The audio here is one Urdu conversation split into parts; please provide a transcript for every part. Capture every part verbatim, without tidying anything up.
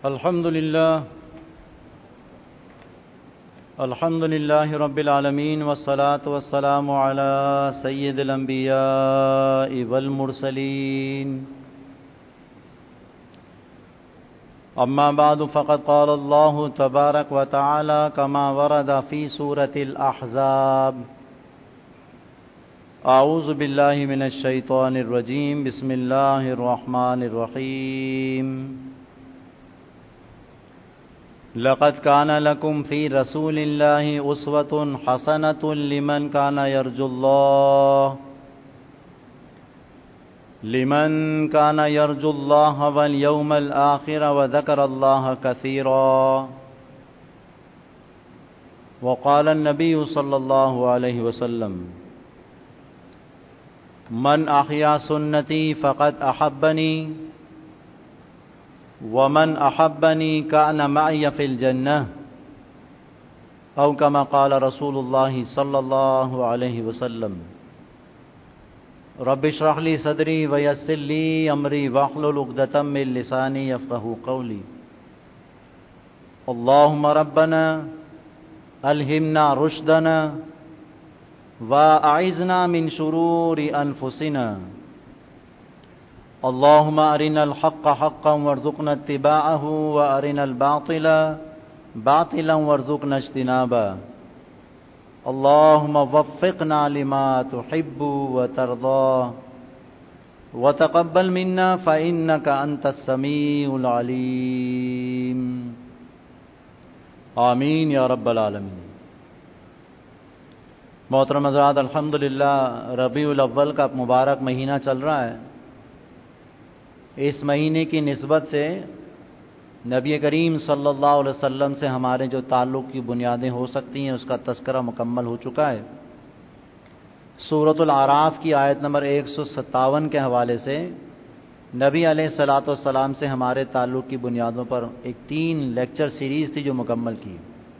الحمد لله الحمد لله رب العالمين والصلاة والسلام على سيد الأنبياء والمرسلين أما بعد فقد قال الله تبارك وتعالى كما ورد في سورة الأحزاب أعوذ بالله من الشيطان الرجيم بسم الله الرحمن الرحيم لقد كان لكم في رسول الله أسوة حسنة لمن كان يرجو الله لمن كان يرجو الله واليوم الآخر وذكر الله كثيرا وقال النبي صلى الله عليه وسلم من أحيا سنتي فقد أحبني ومن أحبني كان معي في الجنة أو كما قال رسول الله صلى الله عليه وسلم رب اشرح لي صدري ويسر لي أمري واحلل عقدة من لساني يفقهوا قولي اللهم ربنا ألهمنا رشدنا وأعذنا من شرور أنفسنا اللهم أرنا الحق حقا وارزقنا اتباعه وأرنا الباطل باطلا وارزقنا اجتنابه اللهم وفقنا لما تحب وترضى وتقبل منا فإنك أنت السميع العليم آمین یا رب العالمین۔ محترم حضرات، الحمدللہ ربیع الاول کا مبارک مہینہ چل رہا ہے۔ اس مہینے کی نسبت سے نبی کریم صلی اللہ علیہ وسلم سے ہمارے جو تعلق کی بنیادیں ہو سکتی ہیں اس کا تذکرہ مکمل ہو چکا ہے۔ سورۃ الاعراف کی آیت نمبر ایک سو ستاون کے حوالے سے نبی علیہ الصلاۃ والسلام سے ہمارے تعلق کی بنیادوں پر ایک تین لیکچر سیریز تھی جو مکمل کی۔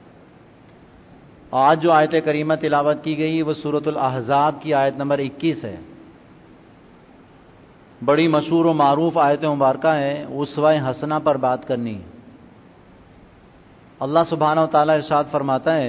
آج جو آیت کریمہ تلاوت کی گئی وہ سورۃ الاحزاب کی آیت نمبر اکیس ہے۔ بڑی مشہور و معروف آیت مبارکہ ہے، اسوہ حسنہ پر بات کرنی۔ اللہ سبحانہ و تعالیٰ ارشاد فرماتا ہے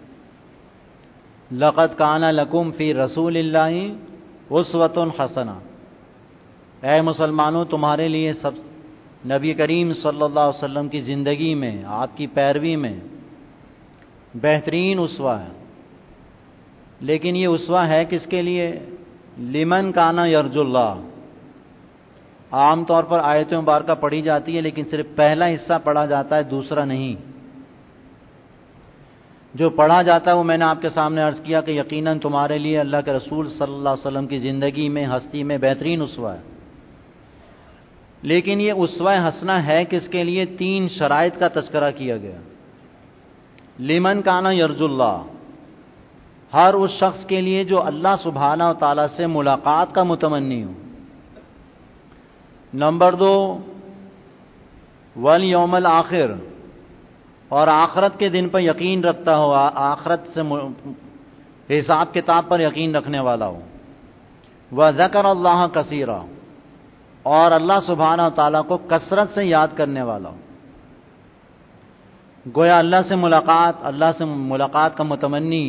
لقد کان لکم فی رسول اللہ اسوۃ حسنہ، اے مسلمانوں تمہارے لیے سب نبی کریم صلی اللہ علیہ وسلم کی زندگی میں، آپ کی پیروی میں بہترین اسوہ ہے۔ لیکن یہ اسوہ ہے کس کے لیے؟ لمن کان یرجو اللہ۔ عام طور پر آیت مبارکہ پڑھی جاتی ہے لیکن صرف پہلا حصہ پڑھا جاتا ہے، دوسرا نہیں۔ جو پڑھا جاتا ہے وہ میں نے آپ کے سامنے عرض کیا کہ یقیناً تمہارے لیے اللہ کے رسول صلی اللہ علیہ وسلم کی زندگی میں، ہستی میں بہترین اسوہ ہے۔ لیکن یہ اسوہ حسنہ ہے کس کے لیے؟ تین شرائط کا تذکرہ کیا گیا۔ لمن کان یرجو اللہ، ہر اس شخص کے لیے جو اللہ سبحانہ و تعالیٰ سے ملاقات کا متمنی ہو۔ نمبر دو والیوم الآخر، اور آخرت کے دن پر یقین رکھتا ہو، آخرت سے حساب کتاب پر یقین رکھنے والا ہو۔ وذکر اللہ کثیرا، اور اللہ سبحانہ و تعالیٰ کو کثرت سے یاد کرنے والا ہو۔ گویا اللہ سے ملاقات، اللہ سے ملاقات کا متمنی،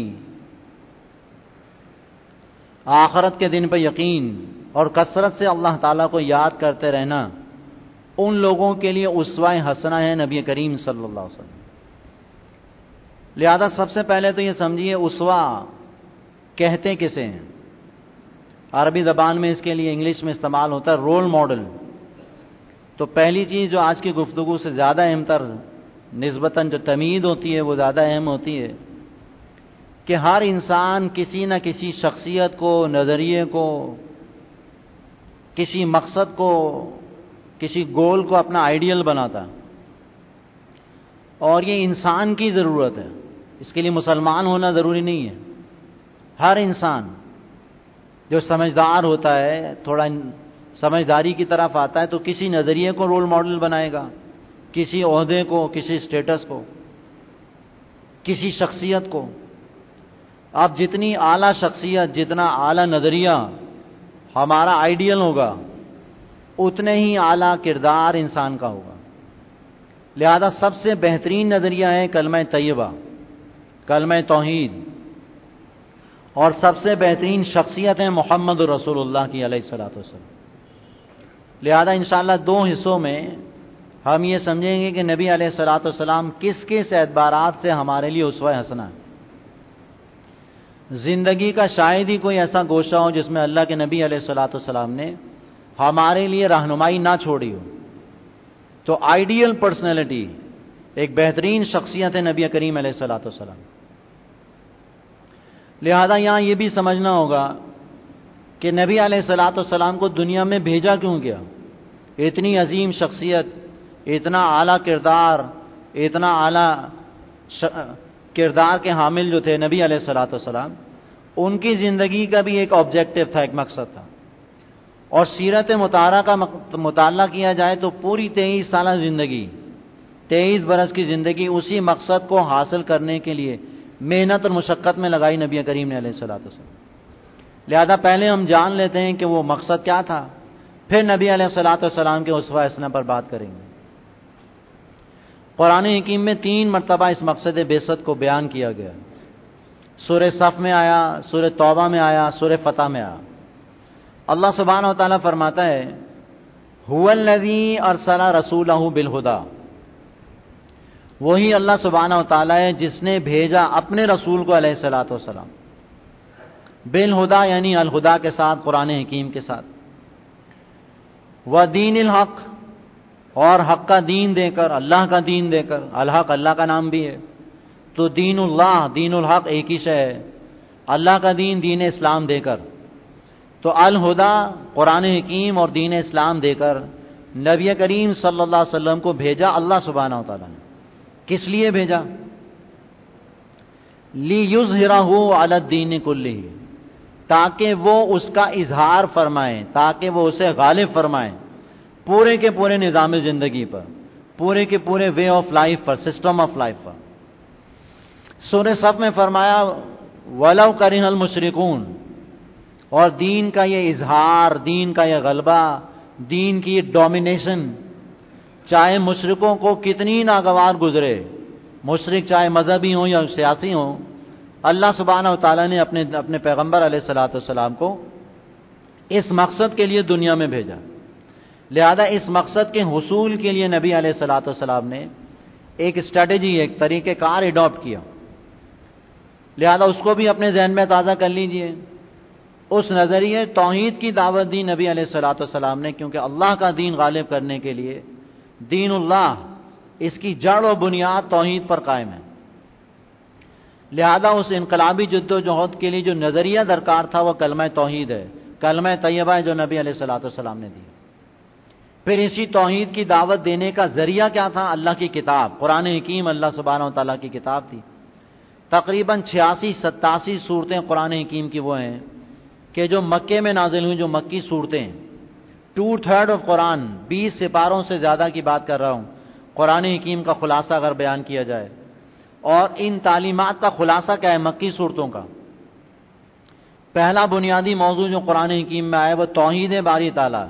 آخرت کے دن پر یقین اور کثرت سے اللہ تعالیٰ کو یاد کرتے رہنا، ان لوگوں کے لیے اسوہ حسنہ ہے نبی کریم صلی اللہ علیہ وسلم۔ لہذا سب سے پہلے تو یہ سمجھیے اسوہ کہتے کسے ہیں؟ عربی زبان میں اس کے لیے انگلش میں استعمال ہوتا ہے رول ماڈل۔ تو پہلی چیز جو آج کی گفتگو سے زیادہ اہم تر نسبتاً جو تمہید ہوتی ہے وہ زیادہ اہم ہوتی ہے کہ ہر انسان کسی نہ کسی شخصیت کو، نظریے کو، کسی مقصد کو، کسی گول کو اپنا آئیڈیل بناتا، اور یہ انسان کی ضرورت ہے۔ اس کے لیے مسلمان ہونا ضروری نہیں ہے۔ ہر انسان جو سمجھدار ہوتا ہے، تھوڑا سمجھداری کی طرف آتا ہے تو کسی نظریے کو رول ماڈل بنائے گا، کسی عہدے کو، کسی اسٹیٹس کو، کسی شخصیت کو۔ اب جتنی اعلیٰ شخصیت، جتنا اعلیٰ نظریہ ہمارا آئیڈیل ہوگا، اتنے ہی اعلیٰ کردار انسان کا ہوگا۔ لہذا سب سے بہترین نظریہ ہے کلمہ طیبہ، کلمہ توحید، اور سب سے بہترین شخصیت ہے محمد رسول اللہ کی علیہ الصلوۃ والسلام۔ لہذا انشاءاللہ دو حصوں میں ہم یہ سمجھیں گے کہ نبی علیہ الصلوۃ والسلام کس کس اعتبارات سے ہمارے لیے اسوہ حسنہ ہے۔ زندگی کا شاید ہی کوئی ایسا گوشہ ہو جس میں اللہ کے نبی علیہ الصلوۃ والسلام نے ہمارے لیے رہنمائی نہ چھوڑی ہو۔ تو آئیڈیل پرسنالٹی، ایک بہترین شخصیت ہے نبی کریم علیہ الصلوۃ والسلام۔ لہذا یہاں یہ بھی سمجھنا ہوگا کہ نبی علیہ الصلوۃ والسلام کو دنیا میں بھیجا کیوں گیا؟ اتنی عظیم شخصیت، اتنا اعلیٰ کردار، اتنا اعلیٰ کردار کے حامل جو تھے نبی علیہ الصلوۃ والسلام، ان کی زندگی کا بھی ایک آبجیکٹو تھا، ایک مقصد تھا۔ اور سیرت مطہرہ کا مطالعہ کیا جائے تو پوری تیئیس سالہ زندگی، تیئیس برس کی زندگی اسی مقصد کو حاصل کرنے کے لیے محنت اور مشقت میں لگائی نبی کریم نے علیہ الصلوۃ والسلام۔ لہذا پہلے ہم جان لیتے ہیں کہ وہ مقصد کیا تھا، پھر نبی علیہ الصلوۃ والسلام کے اسوہ حسنہ پر بات کریں گے۔ قرآن حکیم میں تین مرتبہ اس مقصد بعثت کو بیان کیا گیا۔ سورہ صف میں آیا، سورہ توبہ میں آیا، سورہ فتح میں آیا۔ اللہ سبحانہ و تعالیٰ فرماتا ہے هو الذی ارسل رسولہ بالہدی، وہی اللہ سبحانہ و تعالیٰ ہے جس نے بھیجا اپنے رسول کو علیہ الصلوۃ والسلام بالہدی، یعنی الہدی کے ساتھ، قرآن حکیم کے ساتھ، ودین الحق، اور حق کا دین دے کر، اللہ کا دین دے کر۔ الحق اللہ کا نام بھی ہے، تو دین اللہ، دین الحق ایک ہی شے ہے، اللہ کا دین، دین اسلام دے کر۔ تو الہدی قرآن حکیم اور دین اسلام دے کر نبی کریم صلی اللہ علیہ وسلم کو بھیجا اللہ سبحانہ و تعالیٰ نے۔ کس لیے بھیجا؟ لیظہرہ علی الدین کلہ، تاکہ وہ اس کا اظہار فرمائیں، تاکہ وہ اسے غالب فرمائیں پورے کے پورے نظام زندگی پر، پورے کے پورے وے آف لائف پر، سسٹم آف لائف پر۔ سورہ صف میں فرمایا وَلَوْ کَرِہَ الْمُشْرِكُونَ، اور دین کا یہ اظہار، دین کا یہ غلبہ، دین کی یہ ڈومینیشن، چاہے مشرکوں کو کتنی ناگوار گزرے، مشرک چاہے مذہبی ہوں یا سیاسی ہوں، اللہ سبحانہ و تعالیٰ نے اپنے اپنے پیغمبر علیہ الصلوۃ والسلام کو اس مقصد کے لیے دنیا میں بھیجا۔ لہذا اس مقصد کے حصول کے لیے نبی علیہ الصلوۃ والسلام نے ایک اسٹریٹجی، ایک طریقہ کار ایڈاپٹ کیا۔ لہذا اس کو بھی اپنے ذہن میں تازہ کر لیجئے۔ اس نظریے توحید کی دعوت دی نبی علیہ الصلوۃ والسلام نے، کیونکہ اللہ کا دین غالب کرنے کے لیے دین اللہ، اس کی جڑ و بنیاد توحید پر قائم ہے۔ لہذا اس انقلابی جد و جہد کے لیے جو نظریہ درکار تھا وہ کلمہ توحید ہے، کلمہ طیبہ ہے جو نبی علیہ الصلوۃ والسلام نے دی۔ پھر اسی توحید کی دعوت دینے کا ذریعہ کیا تھا؟ اللہ کی کتاب، قرآن حکیم اللہ سبحانہ و تعالیٰ کی کتاب تھی۔ تقریباً چھیاسی ستاسی صورتیں قرآن حکیم کی وہ ہیں کہ جو مکے میں نازل ہوئی، جو مکی صورتیں ہیں۔ ٹو تھرڈ آف قرآن، بیس سپاروں سے زیادہ کی بات کر رہا ہوں، قرآن حکیم کا خلاصہ اگر بیان کیا جائے۔ اور ان تعلیمات کا خلاصہ کیا ہے؟ مکی صورتوں کا پہلا بنیادی موضوع جو قرآن حکیم میں آیا وہ توحید باری تعالیٰ،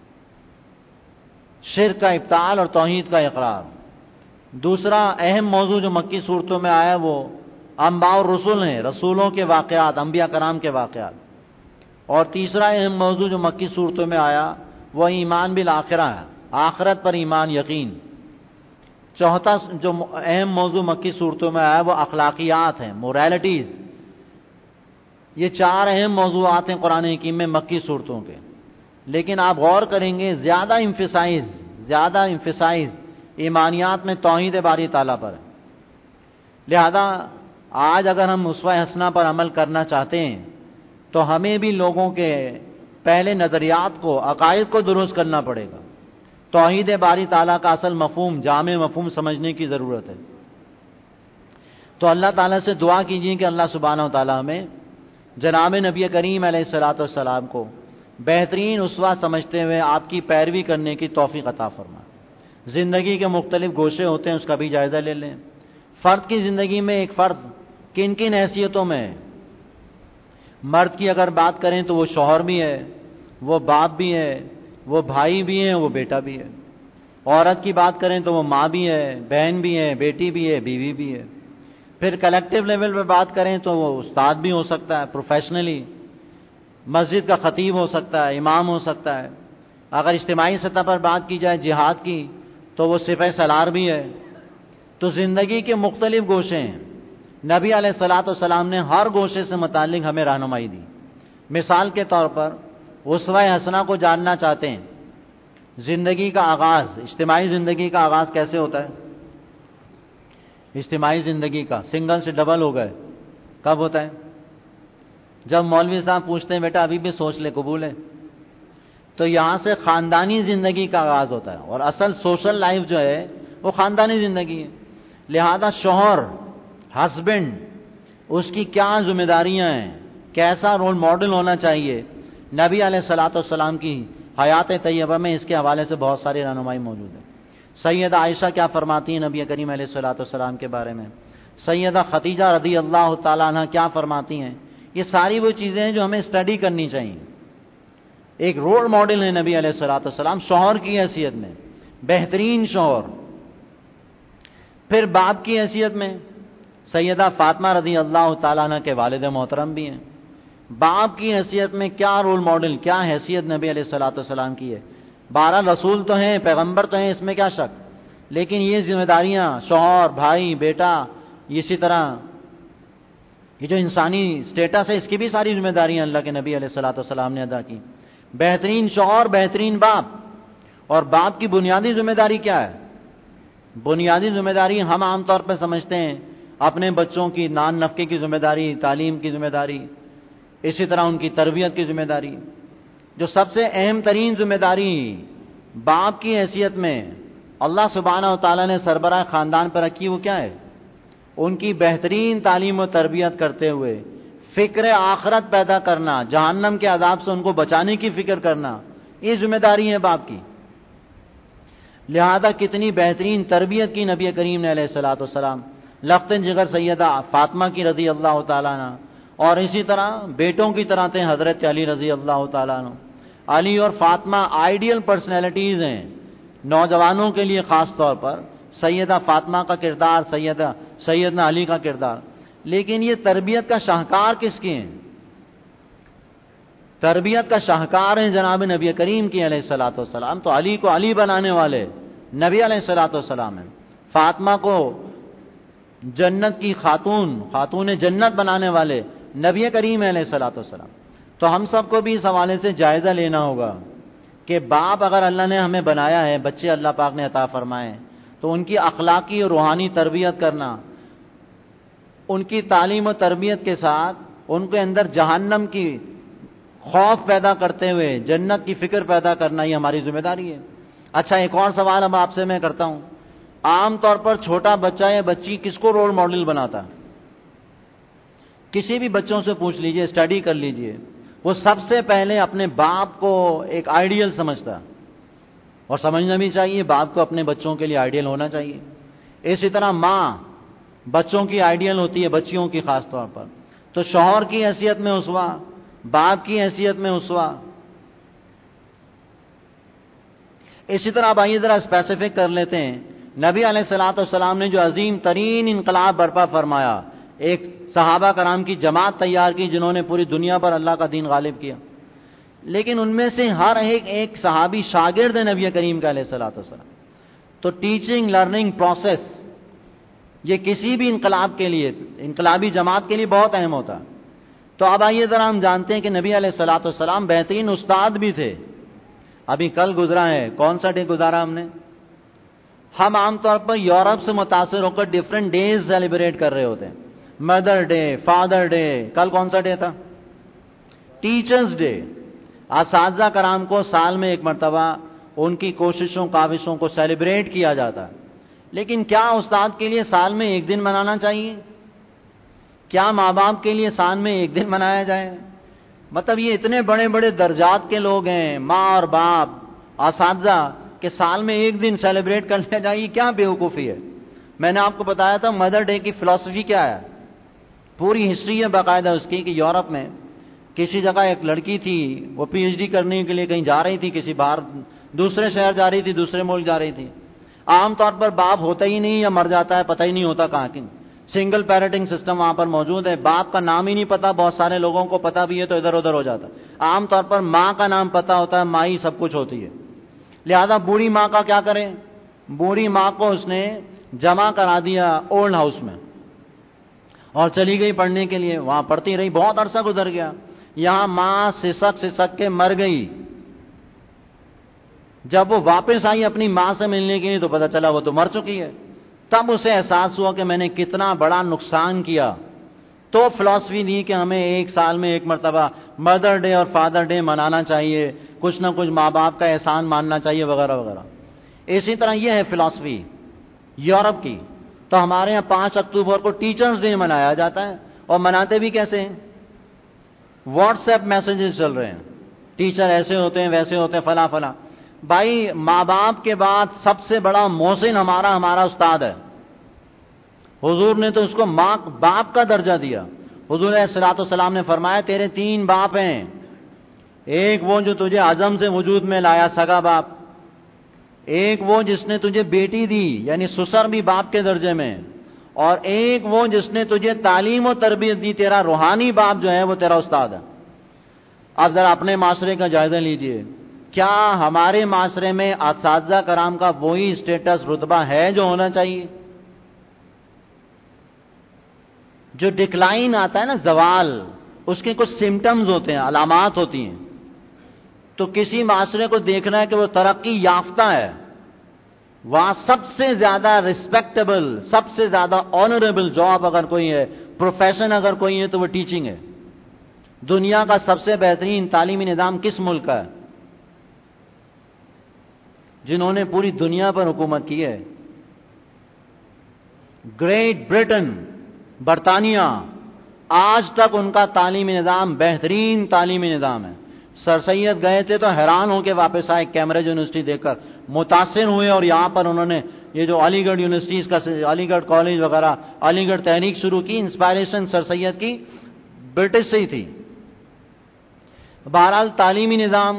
شرک کا ابطال اور توحید کا اقرار۔ دوسرا اہم موضوع جو مکی صورتوں میں آیا وہ انبیاء اور رسول ہیں، رسولوں کے واقعات، انبیاء کرام کے واقعات۔ اور تیسرا اہم موضوع جو مکی صورتوں میں آیا وہ ایمان بالآخرہ ہے، آخرت پر ایمان، یقین۔ چوتھا جو اہم موضوع مکی صورتوں میں آیا وہ اخلاقیات ہیں، موریلٹیز۔ یہ چار اہم موضوعات ہیں قرآن حکیم میں مکی صورتوں کے۔ لیکن آپ غور کریں گے زیادہ امفسائز زیادہ امفسائز ایمانیات میں توحید باری تعالیٰ پر ہے۔ لہذا آج اگر ہم اسوہ حسنہ پر عمل کرنا چاہتے ہیں تو ہمیں بھی لوگوں کے پہلے نظریات کو، عقائد کو درست کرنا پڑے گا۔ توحید باری تعالیٰ کا اصل مفہوم، جامع مفہوم سمجھنے کی ضرورت ہے۔ تو اللہ تعالیٰ سے دعا کیجیے کہ اللہ سبحانہ و تعالیٰ ہمیں جناب نبی کریم علیہ الصلوۃ والسلام کو بہترین اسوہ سمجھتے ہوئے آپ کی پیروی کرنے کی توفیق عطا فرمائے۔ زندگی کے مختلف گوشے ہوتے ہیں، اس کا بھی جائزہ لے لیں۔ فرد کی زندگی میں ایک فرد کن کن حیثیتوں میں ہے؟ مرد کی اگر بات کریں تو وہ شوہر بھی ہے، وہ باپ بھی ہے، وہ بھائی بھی ہے، وہ بیٹا بھی ہے۔ عورت کی بات کریں تو وہ ماں بھی ہے، بہن بھی ہے، بیٹی بھی ہے، بیوی بھی ہے. پھر کلیکٹیو لیول پہ بات کریں تو وہ استاد بھی ہو سکتا ہے پروفیشنلی، مسجد کا خطیب ہو سکتا ہے، امام ہو سکتا ہے. اگر اجتماعی سطح پر بات کی جائے جہاد کی تو وہ سپہ سالار بھی ہے. تو زندگی کے مختلف گوشے ہیں. نبی علیہ الصلوۃ والسلام نے ہر گوشے سے متعلق ہمیں رہنمائی دی. مثال کے طور پر اسوہ حسنہ کو جاننا چاہتے ہیں، زندگی کا آغاز، اجتماعی زندگی کا آغاز کیسے ہوتا ہے؟ اجتماعی زندگی کا سنگل سے ڈبل ہو گئے کب ہوتا ہے؟ جب مولوی صاحب پوچھتے ہیں بیٹا ابھی بھی سوچ لے قبول ہے. تو یہاں سے خاندانی زندگی کا آغاز ہوتا ہے، اور اصل سوشل لائف جو ہے وہ خاندانی زندگی ہے. لہذا شوہر، ہسبینڈ، اس کی کیا ذمہ داریاں ہیں، کیسا رول ماڈل ہونا چاہیے، نبی علیہ الصلوۃ والسلام کی حیات طیبہ میں اس کے حوالے سے بہت ساری رہنمائی موجود ہے. سیدہ عائشہ کیا فرماتی ہیں نبی کریم علیہ الصلوۃ والسلام کے بارے میں، سیدہ خدیجہ رضی اللہ تعالیٰ عنہ کیا فرماتی ہیں، یہ ساری وہ چیزیں ہیں جو ہمیں اسٹڈی کرنی چاہیے. ایک رول ماڈل ہے نبی علیہ الصلوۃ والسلام شوہر کی حیثیت میں، بہترین شوہر. پھر باپ کی حیثیت میں سیدہ فاطمہ رضی اللہ تعالیٰ عنہ کے والد محترم بھی ہیں. باپ کی حیثیت میں کیا رول ماڈل، کیا حیثیت نبی علیہ الصلوۃ والسلام کی ہے. بارہ رسول تو ہیں، پیغمبر تو ہیں، اس میں کیا شک، لیکن یہ ذمہ داریاں شوہر، بھائی، بیٹا، اسی طرح یہ جو انسانی سٹیٹس ہے اس کی بھی ساری ذمہ داریاں اللہ کے نبی علیہ الصلوۃ والسلام نے ادا کی. بہترین شوہر، بہترین باپ. اور باپ کی بنیادی ذمہ داری کیا ہے؟ بنیادی ذمہ داری ہم عام طور پہ سمجھتے ہیں اپنے بچوں کی نان نفقے کی ذمہ داری، تعلیم کی ذمہ داری، اسی طرح ان کی تربیت کی ذمہ داری. جو سب سے اہم ترین ذمہ داری باپ کی حیثیت میں اللہ سبحانہ و تعالیٰ نے سربراہ خاندان پر رکھی وہ کیا ہے؟ ان کی بہترین تعلیم و تربیت کرتے ہوئے فکر آخرت پیدا کرنا، جہنم کے عذاب سے ان کو بچانے کی فکر کرنا، یہ ذمہ داری ہے باپ کی. لہذا کتنی بہترین تربیت کی نبی کریم نے علیہ الصلوۃ والسلام لخت جگر سیدہ فاطمہ کی رضی اللہ تعالیٰ عنہ، اور اسی طرح بیٹوں کی طرح تھے حضرت علی رضی اللہ تعالیٰ عنہ. علی اور فاطمہ آئیڈیل پرسنالٹیز ہیں نوجوانوں کے لیے، خاص طور پر سیدہ فاطمہ کا کردار، سیدہ سیدنا علی کا کردار. لیکن یہ تربیت کا شاہکار کس کی ہیں؟ تربیت کا شاہکار ہیں جناب نبی کریم کی علیہ الصلوۃ والسلام. تو علی کو علی بنانے والے نبی علیہ الصلوۃ والسلام ہیں. فاطمہ کو جنت کی خاتون، خاتون جنت بنانے والے نبی کریم علیہ الصلوۃ والسلام. تو ہم سب کو بھی اس حوالے سے جائزہ لینا ہوگا کہ باپ اگر اللہ نے ہمیں بنایا ہے، بچے اللہ پاک نے عطا فرمائے، تو ان کی اخلاقی اور روحانی تربیت کرنا، ان کی تعلیم و تربیت کے ساتھ ان کے اندر جہنم کی خوف پیدا کرتے ہوئے جنت کی فکر پیدا کرنا، یہ ہماری ذمہ داری ہے. اچھا، ایک اور سوال اب آپ سے میں کرتا ہوں. عام طور پر چھوٹا بچہ یا بچی کس کو رول ماڈل بناتا؟ کسی بھی بچوں سے پوچھ لیجئے، اسٹڈی کر لیجئے، وہ سب سے پہلے اپنے باپ کو ایک آئیڈیل سمجھتا، اور سمجھنا بھی چاہیے، باپ کو اپنے بچوں کے لیے آئیڈیل ہونا چاہیے. اسی طرح ماں بچوں کی آئیڈیل ہوتی ہے، بچیوں کی خاص طور پر. تو شوہر کی حیثیت میں اسوہ، باپ کی حیثیت میں اسوہ. اسی طرح اب آئیے ذرا اسپیسیفک کر لیتے ہیں. نبی علیہ الصلوۃ والسلام نے جو عظیم ترین انقلاب برپا فرمایا، ایک صحابہ کرام کی جماعت تیار کی جنہوں نے پوری دنیا پر اللہ کا دین غالب کیا، لیکن ان میں سے ہر ایک ایک صحابی شاگرد ہے نبی کریم کا علیہ الصلوۃ والسلام. تو ٹیچنگ لرننگ پروسیس یہ کسی بھی انقلاب کے لیے، انقلابی جماعت کے لیے بہت اہم ہوتا. تو اب آئیے ذرا ہم جانتے ہیں کہ نبی علیہ الصلوۃ والسلام بہترین استاد بھی تھے. ابھی کل گزرا ہے، کون سا ڈے گزارا ہم نے؟ ہم عام طور پر یورپ سے متاثر ہو کر ڈفرینٹ ڈیز سیلیبریٹ کر رہے ہوتے ہیں. Mother day, father day. کل کون سا ڈے تھا؟ Teachers day. اساتذہ کرام کو سال میں ایک مرتبہ ان کی کوششوں کاوشوں کو سیلیبریٹ کیا جاتا ہے. لیکن کیا استاد کے لیے سال میں ایک دن منانا چاہیے؟ کیا ماں باپ کے لیے سال میں ایک دن منایا جائے؟ مطلب یہ اتنے بڑے بڑے درجات کے لوگ ہیں، ماں اور باپ، اساتذہ، کہ سال میں ایک دن سیلیبریٹ کر لیا جائے، کیا بیوقوفی ہے. میں نے آپ کو بتایا تھا مدر ڈے کی فلسفی کیا ہے، پوری ہسٹری ہے باقاعدہ اس کی، کہ یورپ میں کسی جگہ ایک لڑکی تھی، وہ پی ایچ ڈی کرنے کے لیے کہیں جا رہی تھی، کسی باہر دوسرے شہر جا رہی تھی، دوسرے ملک جا رہی تھی. عام طور پر باپ ہوتا ہی نہیں یا مر جاتا ہے، پتہ ہی نہیں ہوتا کہاں کی. سنگل پیرنٹنگ سسٹم وہاں پر موجود ہے. باپ کا نام ہی نہیں پتا، بہت سارے لوگوں کو پتا بھی ہے تو ادھر ادھر ہو جاتا ہے. عام طور پر ماں کا نام پتا ہوتا ہے، ماں ہی سب کچھ ہوتی ہے. لہذا بوڑھی ماں کا کیا کریں؟ بوڑھی ماں کو اس نے جمع کرا دیا اولڈ ہاؤس میں اور چلی گئی پڑھنے کے لیے. وہاں پڑھتی رہی، بہت عرصہ گزر گیا. یہاں ماں سسک سسک کے مر گئی. جب وہ واپس آئی اپنی ماں سے ملنے کے لیے تو پتا چلا وہ تو مر چکی ہے. تب اسے احساس ہوا کہ میں نے کتنا بڑا نقصان کیا. تو فلسفی دی کہ ہمیں ایک سال میں ایک مرتبہ مدر ڈے اور فادر ڈے منانا چاہیے، کچھ نہ کچھ ماں باپ کا احسان ماننا چاہیے وغیرہ وغیرہ. اسی طرح یہ ہے فلسفی یورپ کی. تو ہمارے یہاں پانچ اکتوبر کو ٹیچرز ڈے منایا جاتا ہے. اور مناتے بھی کیسے ہیں؟ واٹس ایپ میسجز چل رہے ہیں، ٹیچر ایسے ہوتے ہیں ویسے ہوتے ہیں فلاں فلاں. بھائی ماں باپ کے بعد سب سے بڑا محسن ہمارا ہمارا استاد ہے. حضور نے تو اس کو ماں باپ کا درجہ دیا. حضور علیہ الصلوۃ والسلام نے فرمایا تیرے تین باپ ہیں، ایک وہ جو تجھے عزم سے وجود میں لایا سگا باپ، ایک وہ جس نے تجھے بیٹی دی یعنی سسر بھی باپ کے درجے میں، اور ایک وہ جس نے تجھے تعلیم و تربیت دی، تیرا روحانی باپ جو ہے وہ تیرا استاد ہے. اب ذرا اپنے معاشرے کا جائزہ لیجئے، کیا ہمارے معاشرے میں اساتذہ کرام کا وہی اسٹیٹس رتبہ ہے جو ہونا چاہیے؟ جو ڈکلائن آتا ہے نا، زوال، اس کے کچھ سمٹمز ہوتے ہیں، علامات ہوتی ہیں. تو کسی معاشرے کو دیکھنا ہے کہ وہ ترقی یافتہ ہے، وہاں سب سے زیادہ ریسپیکٹیبل، سب سے زیادہ آنریبل جاب اگر کوئی ہے، پروفیشن اگر کوئی ہے تو وہ ٹیچنگ ہے. دنیا کا سب سے بہترین تعلیمی نظام کس ملک کا ہے؟ جنہوں نے پوری دنیا پر حکومت کی ہے. گریٹ برٹن، برطانیہ، آج تک ان کا تعلیمی نظام بہترین تعلیمی نظام ہے. سر سید گئے تھے تو حیران ہو کے واپس آئے کیمبرج یونیورسٹی دیکھ کر، متاثر ہوئے. اور یہاں پر انہوں نے یہ جو علی گڑھ یونیورسٹیز کا، علی گڑھ کالج وغیرہ، علی گڑھ تحریک شروع کی، انسپائریشن سر سید کی برٹش سے ہی تھی. بہرحال تعلیمی نظام،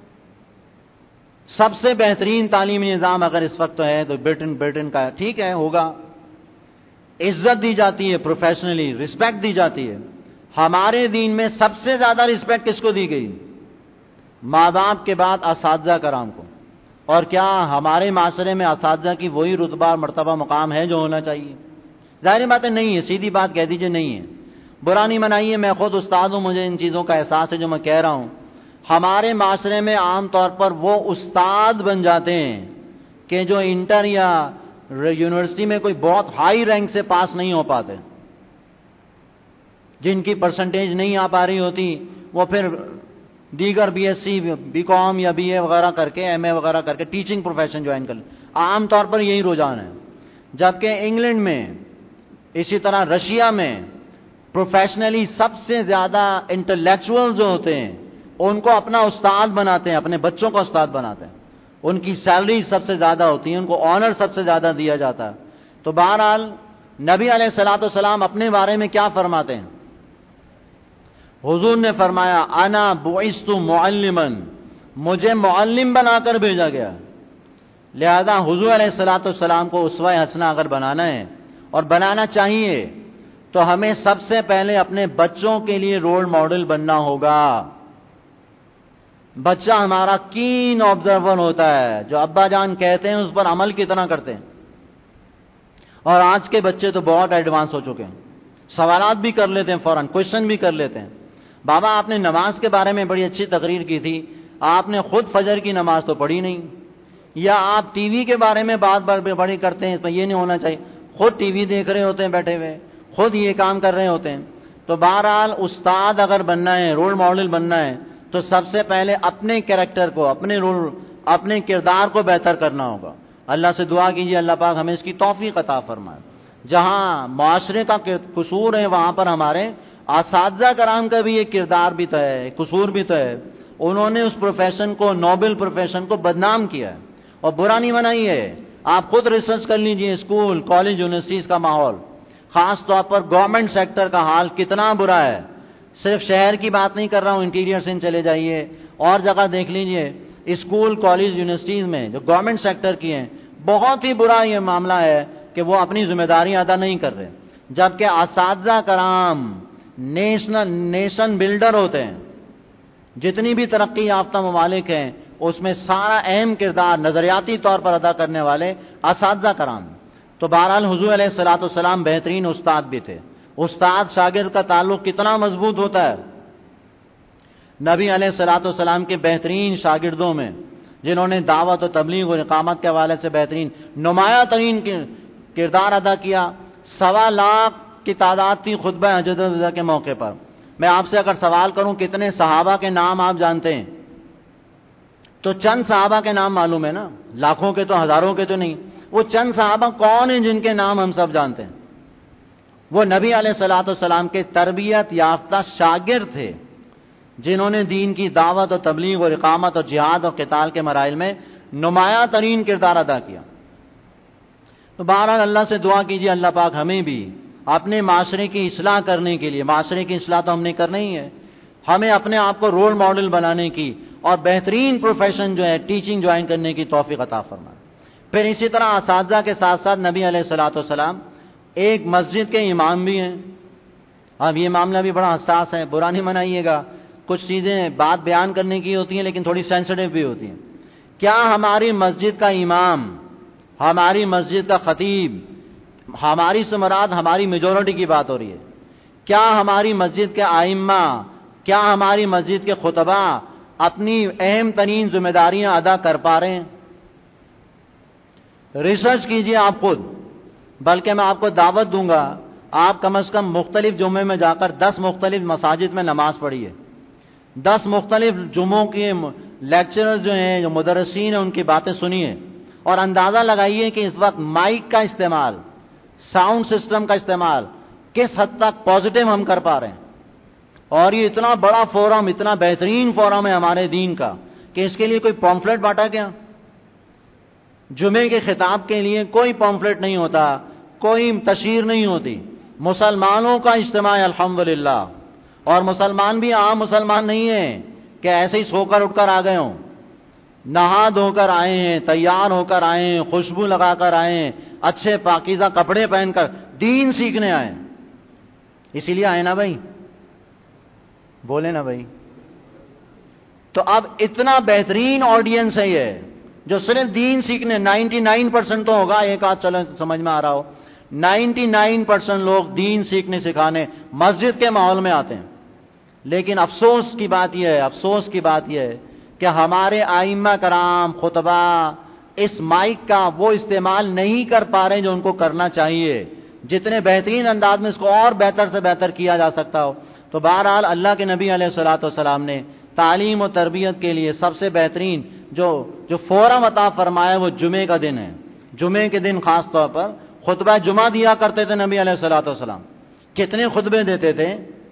سب سے بہترین تعلیمی نظام اگر اس وقت ہے تو برٹن برٹن کا ہے. ٹھیک ہے، ہوگا. عزت دی جاتی ہے، پروفیشنلی رسپیکٹ دی جاتی ہے. ہمارے دین میں سب سے زیادہ رسپیکٹ کس کو دی گئی؟ ماں باپ کے بعد اساتذہ کرام کو. اور کیا ہمارے معاشرے میں اساتذہ کی وہی رتبہ مرتبہ مقام ہے جو ہونا چاہیے؟ ظاہر بات ہے نہیں ہے، سیدھی بات کہہ دیجئے نہیں ہے. برا نہیں منائیے، میں خود استاد ہوں، مجھے ان چیزوں کا احساس ہے جو میں کہہ رہا ہوں. ہمارے معاشرے میں عام طور پر وہ استاد بن جاتے ہیں کہ جو انٹر یا یونیورسٹی میں کوئی بہت ہائی رینک سے پاس نہیں ہو پاتے، جن کی پرسنٹیج نہیں آ پا رہی ہوتی، وہ پھر دیگر B S C, B com یا بی اے وغیرہ کر کے، ایم اے وغیرہ کر کے ٹیچنگ پروفیشن جوائن کر لیں. عام طور پر یہی رجحان ہے. جبکہ انگلینڈ میں، اسی طرح رشیا میں پروفیشنلی سب سے زیادہ انٹلیکچوئل جو ہوتے ہیں ان کو اپنا استاد بناتے ہیں، اپنے بچوں کو استاد بناتے ہیں. ان کی سیلری سب سے زیادہ ہوتی ہے، ان کو آنر سب سے زیادہ دیا جاتا ہے. تو بہرحال نبی علیہ الصلوۃ والسلام اپنے بارے میں کیا فرماتے ہیں؟ حضور نے فرمایا انا بعثت معلما، مجھے معلم بنا کر بھیجا گیا. لہذا حضور علیہ الصلوۃ والسلام کو اسوہ حسنہ اگر بنانا ہے اور بنانا چاہیے تو ہمیں سب سے پہلے اپنے بچوں کے لیے رول ماڈل بننا ہوگا. بچہ ہمارا کین آبزرور ہوتا ہے، جو ابا جان کہتے ہیں اس پر عمل کتنا کرتے ہیں. اور آج کے بچے تو بہت ایڈوانس ہو چکے ہیں، سوالات بھی کر لیتے ہیں، فوراً کوشچن بھی کر لیتے ہیں. بابا آپ نے نماز کے بارے میں بڑی اچھی تقریر کی تھی، آپ نے خود فجر کی نماز تو پڑھی نہیں. یا آپ ٹی وی کے بارے میں بات بڑی کرتے ہیں، اس میں یہ نہیں ہونا چاہیے. خود ٹی وی دیکھ رہے ہوتے ہیں بیٹھے ہوئے، خود یہ کام کر رہے ہوتے ہیں. تو بہرحال استاد اگر بننا ہے، رول ماڈل بننا ہے، تو سب سے پہلے اپنے کیریکٹر کو، اپنے رول، اپنے کردار کو بہتر کرنا ہوگا. اللہ سے دعا کیجیے اللہ پاک ہمیں اس کی توفیق عطا فرمائے. جہاں معاشرے کا قصور ہے وہاں پر ہمارے اساتذہ کرام کا بھی ایک کردار بھی تو ہے، قصور بھی تو ہے. انہوں نے اس پروفیشن کو، نوبل پروفیشن کو بدنام کیا ہے. اور برا نہیں منائی ہے، آپ خود ریسرچ کر لیجئے، اسکول، کالج، یونیورسٹیز کا ماحول، خاص طور پر گورنمنٹ سیکٹر کا حال کتنا برا ہے. صرف شہر کی بات نہیں کر رہا ہوں، انٹیریئر سے چلے جائیے اور جگہ دیکھ لیجئے، اسکول، کالج، یونیورسٹیز میں جو گورنمنٹ سیکٹر کی ہیں بہت ہی برا یہ معاملہ ہے کہ وہ اپنی ذمہ داریاں ادا نہیں کر رہے، جبکہ اساتذہ کرام نیشنل نیشن بلڈر ہوتے ہیں۔ جتنی بھی ترقی یافتہ ممالک ہیں اس میں سارا اہم کردار نظریاتی طور پر ادا کرنے والے اساتذہ کرام۔ تو بہرحال حضور علیہ الصلوۃ والسلام بہترین استاد بھی تھے۔ استاد شاگرد کا تعلق کتنا مضبوط ہوتا ہے۔ نبی علیہ الصلوۃ والسلام کے بہترین شاگردوں میں جنہوں نے دعوت و تبلیغ اور اقامت کے حوالے سے بہترین نمایاں ترین کردار ادا کیا، سوا لاکھ کی تعداد تھی خطبہ حجۃ الوداع کے موقع پر۔ میں آپ سے اگر سوال کروں کتنے صحابہ کے نام آپ جانتے ہیں تو چند صحابہ کے نام معلوم ہے نا، لاکھوں کے تو ہزاروں کے تو نہیں۔ وہ چند صحابہ کون ہیں جن کے نام ہم سب جانتے ہیں؟ وہ نبی علیہ الصلوۃ والسلام کے تربیت یافتہ شاگرد تھے جنہوں نے دین کی دعوت و تبلیغ اور اقامت اور جہاد اور قتال کے مراحل میں نمایاں ترین کردار ادا کیا۔ تو بہرحال اللہ سے دعا کیجیے اللہ پاک ہمیں بھی اپنے معاشرے کی اصلاح کرنے کے لیے، معاشرے کی اصلاح تو ہم نے کرنا ہی ہے، ہمیں اپنے آپ کو رول ماڈل بنانے کی اور بہترین پروفیشن جو ہے ٹیچنگ جوائن کرنے کی توفیق عطا فرمائے۔ پھر اسی طرح اساتذہ کے ساتھ ساتھ نبی علیہ الصلوۃ والسلام ایک مسجد کے امام بھی ہیں۔ اب یہ معاملہ بھی بڑا حساس ہے، برا نہیں منائیے گا، کچھ چیزیں بات بیان کرنے کی ہوتی ہیں لیکن تھوڑی سینسٹیو بھی ہوتی ہیں۔ کیا ہماری مسجد کا امام، ہماری مسجد کا خطیب، ہماری سے مراد ہماری میجورٹی کی بات ہو رہی ہے، کیا ہماری مسجد کے ائمہ، کیا ہماری مسجد کے خطبہ اپنی اہم ترین ذمہ داریاں ادا کر پا رہے ہیں؟ ریسرچ کیجئے آپ خود، بلکہ میں آپ کو دعوت دوں گا آپ کم از کم مختلف جمعے میں جا کر دس مختلف مساجد میں نماز پڑھیے، دس مختلف جمعوں کے لیکچرر جو ہیں، جو مدرسین ہیں، ان کی باتیں سنیے اور اندازہ لگائیے کہ اس وقت مائک کا استعمال، ساؤنڈ سسٹم کا استعمال کس حد تک پازیٹیو ہم کر پا رہے ہیں۔ اور یہ اتنا بڑا فورم، اتنا بہترین فورم ہے ہمارے دین کا کہ اس کے لیے کوئی پمفلٹ بانٹا گیا؟ جمعے کے خطاب کے لیے کوئی پمفلٹ نہیں ہوتا، کوئی تشہیر نہیں ہوتی، مسلمانوں کا اجتماع ہے الحمدللہ۔ اور مسلمان بھی عام مسلمان نہیں ہیں کہ ایسے ہی سو کر اٹھ کر آ گئے ہوں، نہا دھو کر آئے ہیں، تیار ہو کر آئے ہیں، خوشبو لگا کر آئے ہیں، اچھے پاکیزہ کپڑے پہن کر دین سیکھنے آئے، اسی لیے آئے نا بھائی، بولے نا بھائی۔ تو اب اتنا بہترین آڈینس ہے یہ جو صرف دین سیکھنے، نائنٹی نائن پرسنٹ تو ہوگا، ایک آدھ چلو سمجھ میں آ رہا ہو، نائنٹی نائن پرسنٹ لوگ دین سیکھنے سکھانے مسجد کے ماحول میں آتے ہیں۔ لیکن افسوس کی بات یہ ہے، افسوس کی بات یہ ہے کہ ہمارے ائمہ کرام خطبہ اس مائک کا وہ استعمال نہیں کر پا رہے جو ان کو کرنا چاہیے، جتنے بہترین انداز میں اس کو اور بہتر سے بہتر کیا جا سکتا ہو۔ تو بہرحال اللہ کے نبی علیہ الصلوۃ والسلام نے تعلیم و تربیت کے لیے سب سے بہترین جو جو فورم عطا فرمایا وہ جمعے کا دن ہے۔ جمعے کے دن خاص طور پر خطبہ جمعہ دیا کرتے تھے نبی علیہ الصلوۃ والسلام۔ کتنے خطبے دیتے تھے؟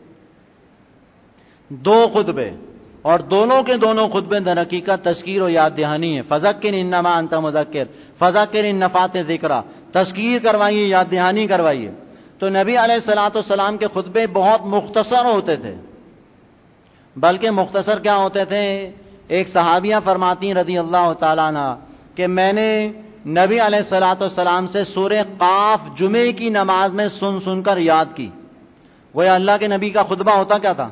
دو خطبے، اور دونوں کے دونوں خطبے در حقیقت تذکیر و یاد دہانی ہے۔ فذکر انما انت مذکر فذکر ان نفعت الذکریٰ، تذکیر کروائیے، یاد دہانی کروائیے۔ تو نبی علیہ الصلوۃ والسلام کے خطبے بہت مختصر ہوتے تھے، بلکہ مختصر کیا ہوتے تھے؟ ایک صحابیہ فرماتی رضی اللہ تعالیٰ عنہ کہ میں نے نبی علیہ الصلوۃ والسلام سے سورہ قاف جمعے کی نماز میں سن سن کر یاد کی۔ وہ اللہ کے نبی کا خطبہ ہوتا کیا تھا؟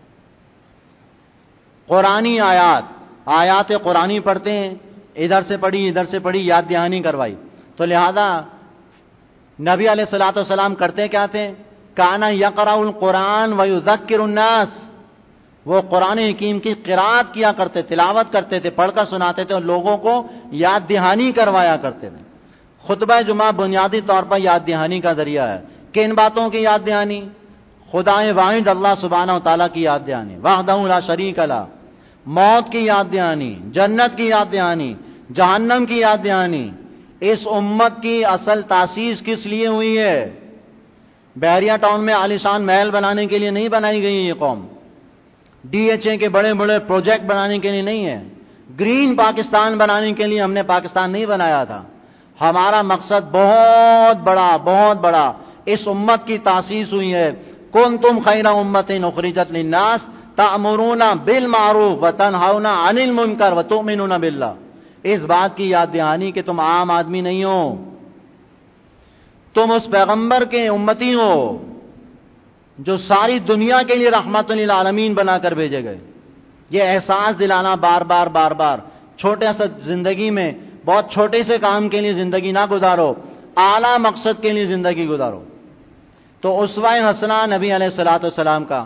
قرآنی آیات، آیات قرآنی پڑھتے ہیں، ادھر سے پڑھی ادھر سے پڑھی، یاد دہانی کروائی۔ تو لہذا نبی علیہ الصلوۃ والسلام کرتے کیا تھے؟ کانا یقرأ القرآن ویذکر الناس، وہ قرآن حکیم کی قرات کیا کرتے، تلاوت کرتے تھے، پڑھ کر سناتے تھے اور لوگوں کو یاد دہانی کروایا کرتے تھے۔ خطبہ جمعہ بنیادی طور پر یاد دہانی کا ذریعہ ہے۔ کن باتوں کی یاد دہانی؟ خدا واحد اللہ سبحانہ و تعالیٰ کی یاد دہانی، وحدہ لا شریک لہ، موت کی یاد دہانی، جنت کی یاد دہانی، جہنم کی یاد دہانی۔ اس امت کی اصل تاسیس کس لیے ہوئی ہے؟ بحریہ ٹاؤن میں عالیشان محل بنانے کے لیے نہیں بنائی گئی یہ قوم، ڈی ایچ اے کے بڑے بڑے پروجیکٹ بنانے کے لیے نہیں ہے، گرین پاکستان بنانے کے لیے ہم نے پاکستان نہیں بنایا تھا۔ ہمارا مقصد بہت بڑا، بہت بڑا، اس امت کی تاسیس ہوئی ہے۔ کنتم خیر امۃ اخرجت للناس تأمرون بالمعروف وتنہون عن المنکر وتؤمنون باللہ۔ اس بات کی یاد دہانی کہ تم عام آدمی نہیں ہو، تم اس پیغمبر کے امتی ہو جو ساری دنیا کے لیے رحمت للعالمین بنا کر بھیجے گئے۔ یہ احساس دلانا بار بار بار بار، چھوٹے سا زندگی میں بہت چھوٹے سے کام کے لیے زندگی نہ گزارو، اعلیٰ مقصد کے لیے زندگی گزارو۔ تو اسوہ حسنہ نبی علیہ الصلوۃ والسلام کا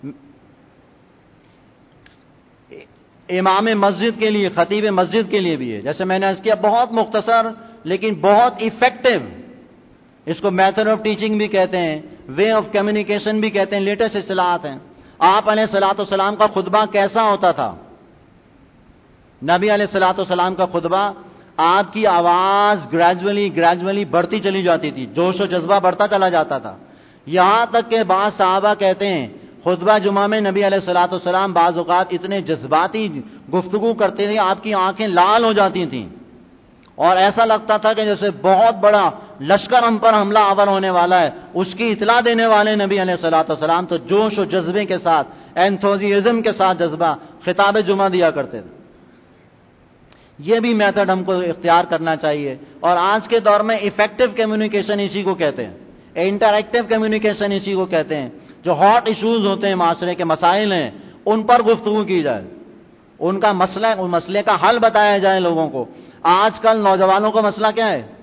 امام مسجد کے لیے، خطیب مسجد کے لیے بھی ہے، جیسے میں نے عرض کیا بہت مختصر لیکن بہت ایفیکٹو، اس کو میتھڈ آف ٹیچنگ بھی کہتے ہیں، وے آف کمیونیکیشن بھی کہتے ہیں، لیٹسٹ اصطلاحات ہیں۔ آپ علیہ الصلوۃ والسلام کا خطبہ کیسا ہوتا تھا؟ نبی علیہ الصلوۃ والسلام کا خطبہ، آپ کی آواز گریجولی گریجولی بڑھتی چلی جاتی تھی، جوش و جذبہ بڑھتا چلا جاتا تھا، یہاں تک کہ بعض صحابہ کہتے ہیں خطبہ جمعہ میں نبی علیہ الصلوۃ والسلام بعض اوقات اتنے جذباتی گفتگو کرتے تھے آپ کی آنکھیں لال ہو جاتی تھیں، اور ایسا لگتا تھا کہ جیسے بہت بڑا لشکر ہم پر حملہ آور ہونے والا ہے۔ اس کی اطلاع دینے والے نبی علیہ الصلوۃ والسلام تو جوش و جذبے کے ساتھ، انتھوزیازم کے ساتھ جذبہ خطاب جمعہ دیا کرتے تھے۔ یہ بھی میتھڈ ہم کو اختیار کرنا چاہیے، اور آج کے دور میں ایفیکٹو کمیونیکیشن اسی کو کہتے ہیں، انٹریکٹیو کمیونیکیشن اسی کو کہتے ہیں۔ جو ہاٹ ایشوز ہوتے ہیں، معاشرے کے مسائل ہیں، ان پر گفتگو کی جائے، ان کا مسئلہ مسئلے کا حل بتایا جائے لوگوں کو۔ آج کل نوجوانوں کا مسئلہ کیا ہے؟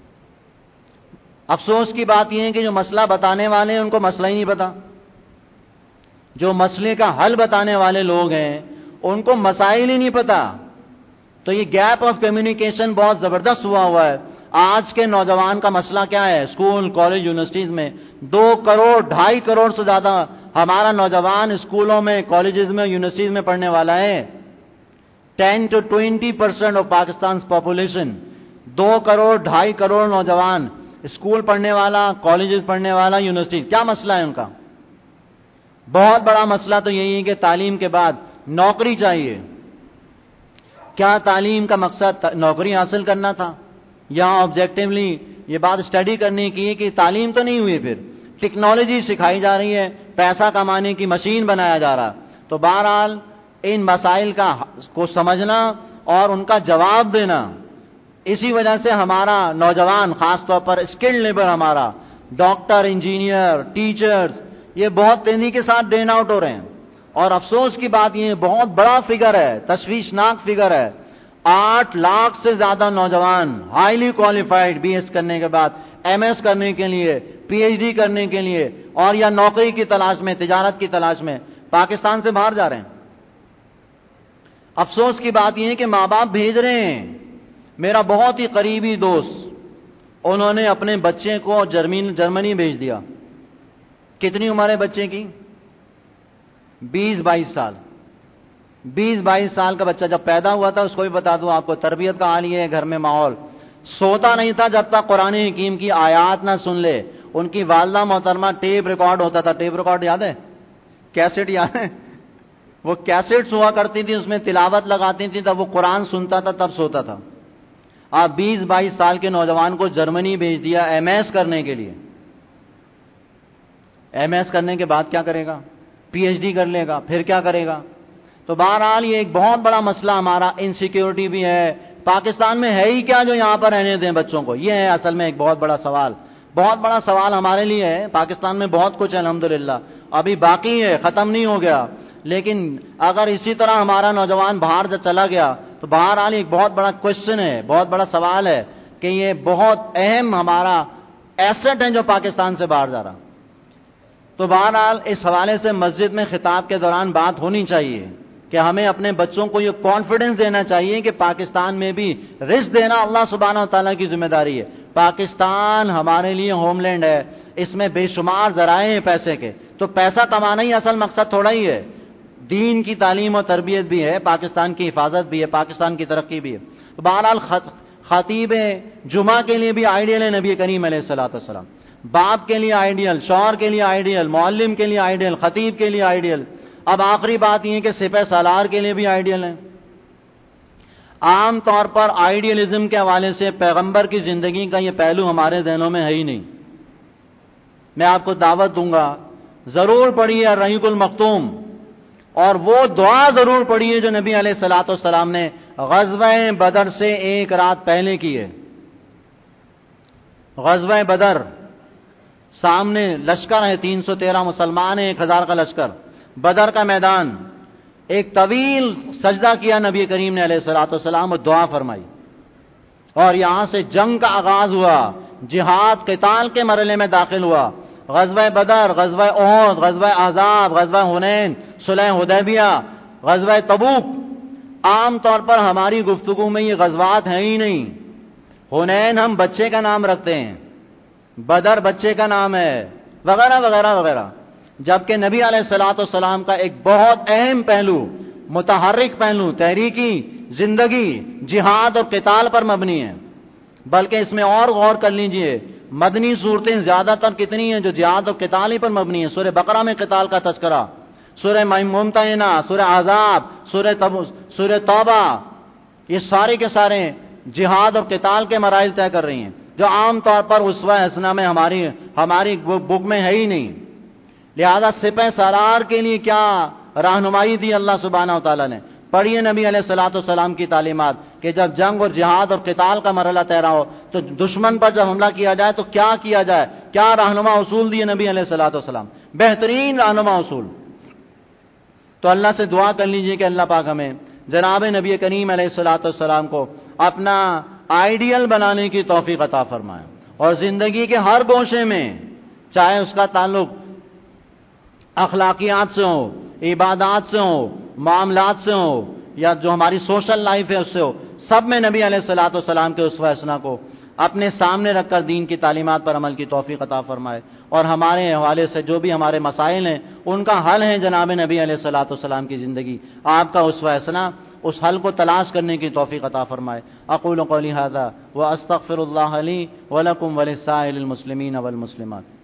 افسوس کی بات یہ ہے کہ جو مسئلہ بتانے والے ہیں ان کو مسئلہ ہی نہیں پتا، جو مسئلے کا حل بتانے والے لوگ ہیں ان کو مسائل ہی نہیں پتا۔ تو یہ گیپ آف کمیونیکیشن بہت زبردست ہوا ہوا ہے۔ آج کے نوجوان کا مسئلہ کیا ہے؟ اسکول، کالج، یونیورسٹیز میں دو کروڑ ڈھائی کروڑ سے زیادہ ہمارا نوجوان اسکولوں میں، کالجز میں، یونیورسٹیز میں پڑھنے والا ہے۔ Ten to twenty percent of Pakistan population, دو کروڑ ڈھائی کروڑ نوجوان اسکول پڑھنے والا، کالجز پڑھنے والا، یونیورسٹی۔ کیا مسئلہ ہے ان کا؟ بہت بڑا مسئلہ تو یہی ہے کہ تعلیم کے بعد نوکری چاہیے۔ کیا تعلیم کا مقصد نوکری حاصل کرنا تھا؟ یہاں آبجیکٹیولی یہ بات اسٹڈی کرنے کی ہے کہ تعلیم تو نہیں ہوئی، پھر ٹیکنالوجی سکھائی جا رہی ہے، پیسہ کمانے کی مشین بنایا جا رہا۔ تو بہرحال ان مسائل کا کو سمجھنا اور ان کا جواب دینا، اسی وجہ سے ہمارا نوجوان، خاص طور پر اسکل لیبر، ہمارا ڈاکٹر، انجینئر، ٹیچرز، یہ بہت تیزی کے ساتھ ڈرین آؤٹ ہو رہے ہیں۔ اور افسوس کی بات یہ بہت بڑا فگر ہے، تشویشناک فگر ہے، آٹھ لاکھ سے زیادہ نوجوان ہائیلی کوالیفائڈ بی ایس کرنے کے بعد ایم ایس کرنے کے لیے، پی ایچ ڈی کرنے کے لیے، اور یا نوکری کی تلاش میں، تجارت کی تلاش میں پاکستان سے باہر جا رہے ہیں۔ افسوس کی بات یہ ہے کہ ماں باپ بھیج رہے ہیں۔ میرا بہت ہی قریبی دوست، انہوں نے اپنے بچے کو جرمن جرمنی بھیج دیا۔ کتنی عمر ہے بچے کی؟ بیس بائیس سال۔ بیس بائیس سال کا بچہ جب پیدا ہوا تھا، اس کو بھی بتا دوں آپ کو، تربیت کا حال یہ ہے، گھر میں ماحول، سوتا نہیں تھا جب تک قرآن حکیم کی آیات نہ سن لے۔ ان کی والدہ محترمہ، ٹیپ ریکارڈ ہوتا تھا، ٹیپ ریکارڈ یاد ہے؟ کیسٹ یاد ہے؟ وہ کیسٹس ہوا کرتی تھی، اس میں تلاوت لگاتی تھی، تب وہ قرآن سنتا تھا، تب سوتا تھا۔ آپ بیس بائیس سال کے نوجوان کو جرمنی بھیج دیا ایم ایس کرنے کے لیے۔ ایم ایس کرنے کے بعد کیا کرے گا؟ پی ایچ ڈی کر لے گا، پھر کیا کرے گا؟ تو بہرحال یہ ایک بہت بڑا مسئلہ ہمارا، انسیکیورٹی بھی ہے۔ پاکستان میں ہے ہی کیا جو یہاں پر رہنے دیں بچوں کو؟ یہ ہے اصل میں ایک بہت بڑا سوال۔ بہت بڑا سوال ہمارے لیے ہے۔ پاکستان میں بہت کچھ ہے الحمدللہ، ابھی باقی ہے، ختم نہیں ہو گیا، لیکن اگر اسی طرح ہمارا نوجوان باہر جب چلا گیا تو بہرحال ایک بہت بڑا کوشچن ہے، بہت بڑا سوال ہے کہ یہ بہت اہم ہمارا ایسٹ ہے جو پاکستان سے باہر جا رہا۔ تو بہرحال اس حوالے سے مسجد میں خطاب کے دوران بات ہونی چاہیے کہ ہمیں اپنے بچوں کو یہ کانفیڈنس دینا چاہیے کہ پاکستان میں بھی رزق دینا اللہ سبحانہ و تعالیٰ کی ذمہ داری ہے۔ پاکستان ہمارے لیے ہوم لینڈ ہے، اس میں بے شمار ذرائع ہیں پیسے کے، تو پیسہ کمانا ہی اصل مقصد تھوڑا ہی ہے۔ دین کی تعلیم و تربیت بھی ہے، پاکستان کی حفاظت بھی ہے، پاکستان کی ترقی بھی ہے۔ تو بہرحال خطیب جمعہ کے لیے بھی آئیڈیل ہے نبی کریم علیہ الصلوۃ والسلام، باپ کے لیے آئیڈیل، شوہر کے لیے آئیڈیل، معلم کے لیے آئیڈیل، خطیب کے لیے آئیڈیل۔ اب آخری بات یہ ہے کہ سپہ سالار کے لیے بھی آئیڈیل ہے۔ عام طور پر آئیڈیلزم کے حوالے سے پیغمبر کی زندگی کا یہ پہلو ہمارے ذہنوں میں ہے ہی نہیں۔ میں آپ کو دعوت دوں گا، ضرور پڑھیے الرحیق المختوم، اور وہ دعا ضرور پڑھیے جو نبی علیہ الصلوۃ والسلام نے غزوہ بدر سے ایک رات پہلے کی ہے. غزوہ بدر، سامنے لشکر ہے، تین سو تیرہ مسلمان ہیں، ایک ہزار کا لشکر. بدر کا میدان، ایک طویل سجدہ کیا نبی کریم نے علیہ الصلوۃ والسلام، اور دعا فرمائی، اور یہاں سے جنگ کا آغاز ہوا، جہاد قتال کے مرحلے میں داخل ہوا. غزوہ بدر، غزوہ احد، غزوہ احزاب، غزوہ حنین، صلح حدیبیہ، غزوہ تبوک. عام طور پر ہماری گفتگو میں یہ غزوات ہیں ہی نہیں. حنین ہم بچے کا نام رکھتے ہیں، بدر بچے کا نام ہے، وغیرہ وغیرہ وغیرہ. جبکہ نبی علیہ الصلوۃ والسلام کا ایک بہت اہم پہلو، متحرک پہلو، تحریکی زندگی جہاد اور قتال پر مبنی ہے. بلکہ اس میں اور غور کر لیجئے، مدنی صورتیں زیادہ تر کتنی ہیں جو جہاد اور قتال ہی پر مبنی ہیں. سورہ بقرہ میں قتال کا تذکرہ، سورہ ممتحنہ، سورہ احزاب، سورہ سورہ توبہ، یہ سارے کے سارے جہاد اور قتال کے مراحل طے کر رہی ہیں، جو عام طور پر اسوہ حسنہ میں ہماری ہماری بک میں ہے ہی نہیں. لہذا سپہ سالار کے لیے کیا رہنمائی دی اللہ سبحانہ و تعالیٰ نے. پڑھیے نبی علیہ الصلوۃ والسلام کی تعلیمات کہ جب جنگ اور جہاد اور قتال کا مرحلہ طے ہو تو دشمن پر جب حملہ کیا جائے تو کیا کیا جائے، کیا رہنما اصول دیے نبی علیہ الصلوۃ والسلام، بہترین رہنما اصول. تو اللہ سے دعا کر لیجئے کہ اللہ پاک ہمیں جناب نبی کریم علیہ الصلوۃ والسلام کو اپنا آئیڈیل بنانے کی توفیق عطا فرمائے، اور زندگی کے ہر گوشے میں، چاہے اس کا تعلق اخلاقیات سے ہو، عبادات سے ہو، معاملات سے ہو، یا جو ہماری سوشل لائف ہے اس سے ہو، سب میں نبی علیہ الصلوۃ والسلام کے اسوہ حسنہ کو اپنے سامنے رکھ کر دین کی تعلیمات پر عمل کی توفیق عطا فرمائے. اور ہمارے حوالے سے جو بھی ہمارے مسائل ہیں ان کا حل ہے جناب نبی علیہ الصلوۃ والسلام کی زندگی، آپ کا اسوہ حسنہ، اس حل کو تلاش کرنے کی توفیق عطا فرمائے. اقول قولی ھذا واستغفر اللہ لی ولکم ولسائر المسلمین والمسلمات.